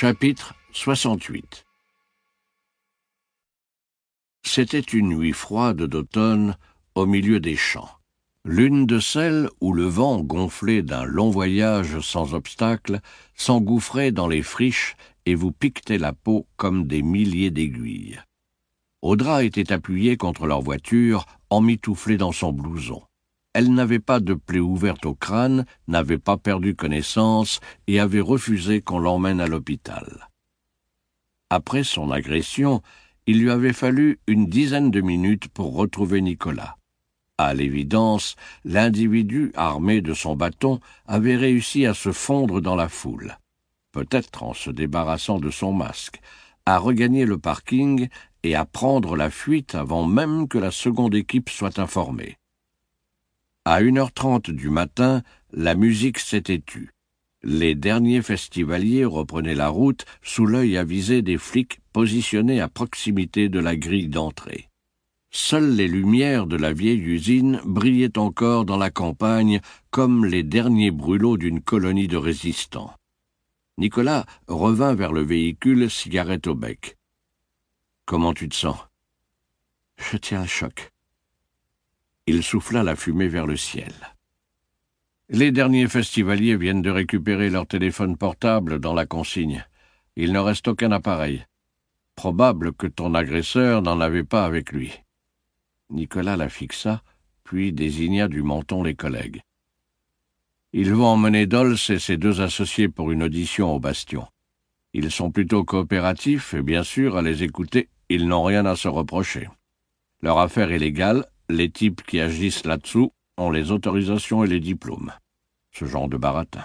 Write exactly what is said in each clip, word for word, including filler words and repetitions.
Chapitre soixante-huit. C'était une nuit froide d'automne au milieu des champs. L'une de celles où le vent, gonflé d'un long voyage sans obstacle, s'engouffrait dans les friches et vous piquetait la peau comme des milliers d'aiguilles. Audra était appuyée contre leur voiture, emmitouflée dans son blouson. Elle n'avait pas de plaie ouverte au crâne, n'avait pas perdu connaissance et avait refusé qu'on l'emmène à l'hôpital. Après son agression, il lui avait fallu une dizaine de minutes pour retrouver Nicolas. À l'évidence, l'individu armé de son bâton avait réussi à se fondre dans la foule, peut-être en se débarrassant de son masque, à regagner le parking et à prendre la fuite avant même que la seconde équipe soit informée. À une heure trente du matin, la musique s'était tue. Les derniers festivaliers reprenaient la route sous l'œil avisé des flics positionnés à proximité de la grille d'entrée. Seules les lumières de la vieille usine brillaient encore dans la campagne comme les derniers brûlots d'une colonie de résistants. Nicolas revint vers le véhicule, cigarette au bec. « Comment tu te sens ?»« Je tiens le choc. » Il souffla la fumée vers le ciel. Les derniers festivaliers viennent de récupérer leur téléphone portable dans la consigne. Il ne reste aucun appareil. Probable que ton agresseur n'en avait pas avec lui. Nicolas la fixa, puis désigna du menton les collègues. Ils vont emmener Dols et ses deux associés pour une audition au bastion. Ils sont plutôt coopératifs et bien sûr, à les écouter, ils n'ont rien à se reprocher. Leur affaire est légale, les types qui agissent là-dessous ont les autorisations et les diplômes. Ce genre de baratin.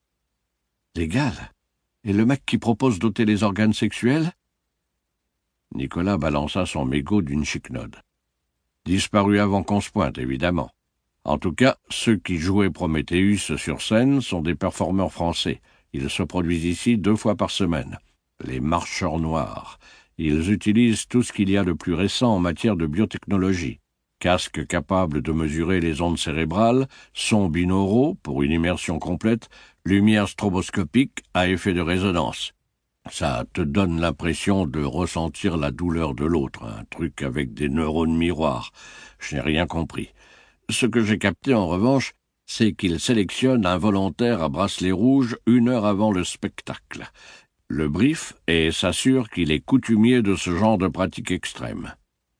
Légal? Et le mec qui propose d'ôter les organes sexuels? Nicolas balança son mégot d'une chiquenaude. Disparu avant qu'on se pointe, évidemment. En tout cas, ceux qui jouaient Prométhéeus sur scène sont des performeurs français. Ils se produisent ici deux fois par semaine. Les marcheurs noirs. Ils utilisent tout ce qu'il y a de plus récent en matière de biotechnologie. Casques capables de mesurer les ondes cérébrales, sons binauraux pour une immersion complète, lumière stroboscopique à effet de résonance. Ça te donne l'impression de ressentir la douleur de l'autre, un truc avec des neurones miroirs. Je n'ai rien compris. Ce que j'ai capté en revanche, c'est qu'il sélectionne un volontaire à bracelet rouge une heure avant le spectacle. Le brief et s'assure qu'il est coutumier de ce genre de pratique extrême.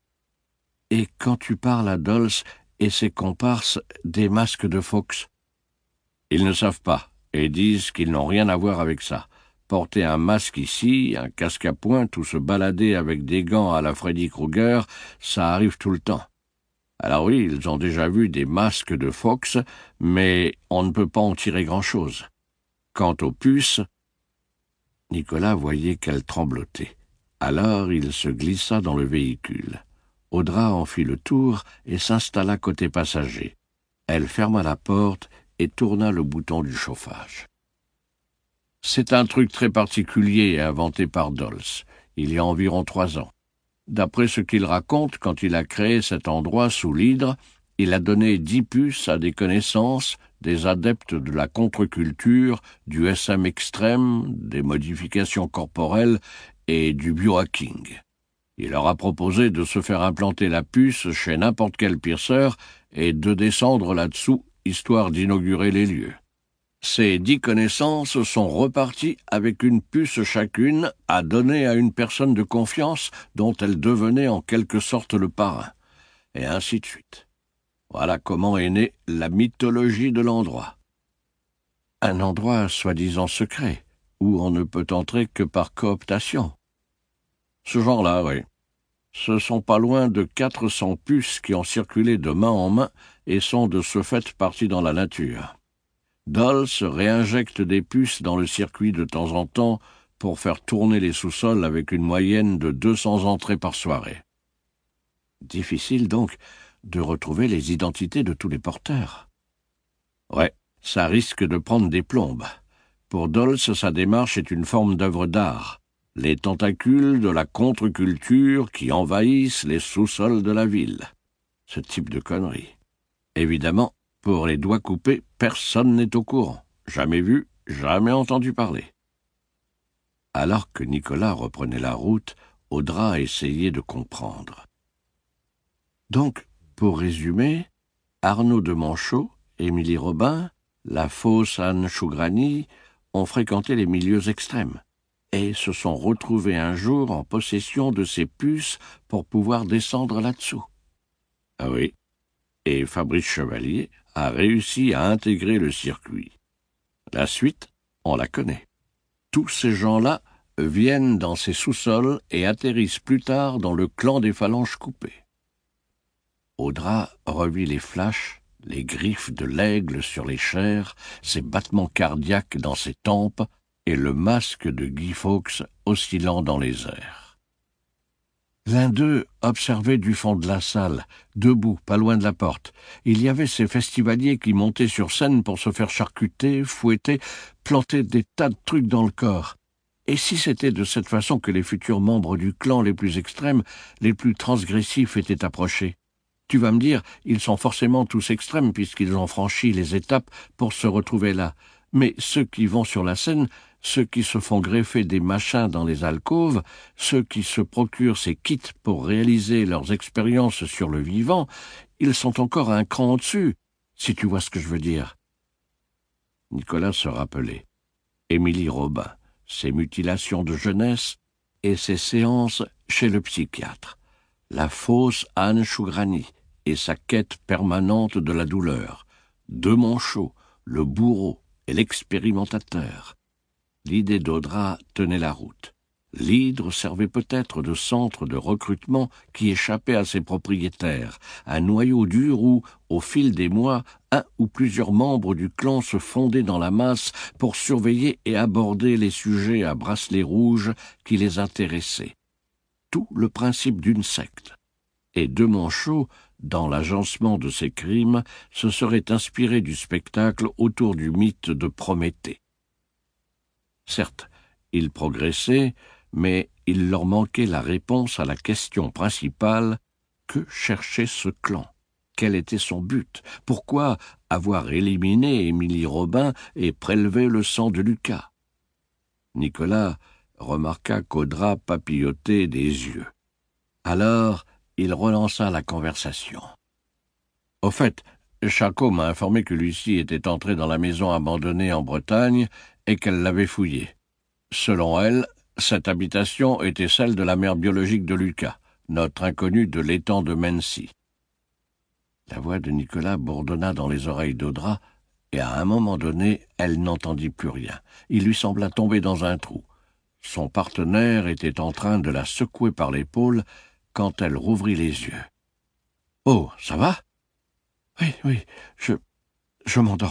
Et quand tu parles à Dols et ses comparses des masques de Fox? Ils ne savent pas et disent qu'ils n'ont rien à voir avec ça. Porter un masque ici, un casque à pointe ou se balader avec des gants à la Freddy Krueger, ça arrive tout le temps. Alors oui, ils ont déjà vu des masques de Fox, mais on ne peut pas en tirer grand-chose. Quant aux puces, Nicolas voyait qu'elle tremblotait. Alors il se glissa dans le véhicule. Audra en fit le tour et s'installa côté passager. Elle ferma la porte et tourna le bouton du chauffage. C'est un truc très particulier inventé par Dols, il y a environ trois ans. D'après ce qu'il raconte, quand il a créé cet endroit sous l'hydre, il a donné dix puces à des connaissances, des adeptes de la contre-culture, du S M extrême, des modifications corporelles et du biohacking. Il leur a proposé de se faire implanter la puce chez n'importe quel pierceur et de descendre là-dessous, histoire d'inaugurer les lieux. Ces dix connaissances sont reparties avec une puce chacune à donner à une personne de confiance dont elle devenait en quelque sorte le parrain, et ainsi de suite. Voilà comment est née la mythologie de l'endroit. Un endroit soi-disant secret, où on ne peut entrer que par cooptation. Ce genre-là, oui. Ce sont pas loin de quatre cents puces qui ont circulé de main en main et sont de ce fait parties dans la nature. Dols réinjecte des puces dans le circuit de temps en temps pour faire tourner les sous-sols avec une moyenne de deux cents entrées par soirée. Difficile donc de retrouver les identités de tous les porteurs. Ouais, ça risque de prendre des plombes. Pour Dols, sa démarche est une forme d'œuvre d'art. Les tentacules de la contre-culture qui envahissent les sous-sols de la ville. Ce type de conneries. Évidemment, pour les doigts coupés, personne n'est au courant. Jamais vu, jamais entendu parler. Alors que Nicolas reprenait la route, Audra essayait de comprendre. Donc, pour résumer, Arnaud de Manchot, Émilie Robin, la fausse Anne Chougrani ont fréquenté les milieux extrêmes et se sont retrouvés un jour en possession de ces puces pour pouvoir descendre là-dessous. Ah oui, et Fabrice Chevalier a réussi à intégrer le circuit. La suite, on la connaît. Tous ces gens-là viennent dans ces sous-sols et atterrissent plus tard dans le clan des phalanges coupées. Audra revit les flashs, les griffes de l'aigle sur les chairs, ses battements cardiaques dans ses tempes et le masque de Guy Fawkes oscillant dans les airs. L'un d'eux observait du fond de la salle, debout, pas loin de la porte. Il y avait ces festivaliers qui montaient sur scène pour se faire charcuter, fouetter, planter des tas de trucs dans le corps. Et si c'était de cette façon que les futurs membres du clan les plus extrêmes, les plus transgressifs étaient approchés? Tu vas me dire, ils sont forcément tous extrêmes puisqu'ils ont franchi les étapes pour se retrouver là. Mais ceux qui vont sur la scène, ceux qui se font greffer des machins dans les alcôves, ceux qui se procurent ces kits pour réaliser leurs expériences sur le vivant, ils sont encore un cran au-dessus, si tu vois ce que je veux dire. Nicolas se rappelait. Émilie Robin, ses mutilations de jeunesse et ses séances chez le psychiatre. La fausse Anne Chougrani et sa quête permanente de la douleur. De Manchot, le bourreau et l'expérimentateur. L'idée d'Audra tenait la route. L'hydre servait peut-être de centre de recrutement qui échappait à ses propriétaires, un noyau dur où, au fil des mois, un ou plusieurs membres du clan se fondaient dans la masse pour surveiller et aborder les sujets à bracelets rouges qui les intéressaient. Tout le principe d'une secte. Et De Manchot, dans l'agencement de ses crimes, se serait inspiré du spectacle autour du mythe de Prométhée. Certes, ils progressaient, mais il leur manquait la réponse à la question principale: que cherchait ce clan? Quel était son but? Pourquoi avoir éliminé Émilie Robin et prélevé le sang de Lucas? Nicolas remarqua qu'Audra papillotait des yeux. Alors, il relança la conversation. Au fait, Charcot m'a informé que Lucie était entrée dans la maison abandonnée en Bretagne et qu'elle l'avait fouillée. Selon elle, cette habitation était celle de la mère biologique de Lucas, notre inconnue de l'étang de Mency. La voix de Nicolas bourdonna dans les oreilles d'Audra, et à un moment donné, elle n'entendit plus rien. Il lui sembla tomber dans un trou. Son partenaire était en train de la secouer par l'épaule quand elle rouvrit les yeux. « Oh, ça va ?»« Oui, oui, je... je m'endormais. »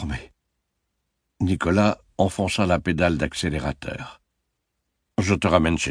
Nicolas enfonça la pédale d'accélérateur. « Je te ramène chez toi. »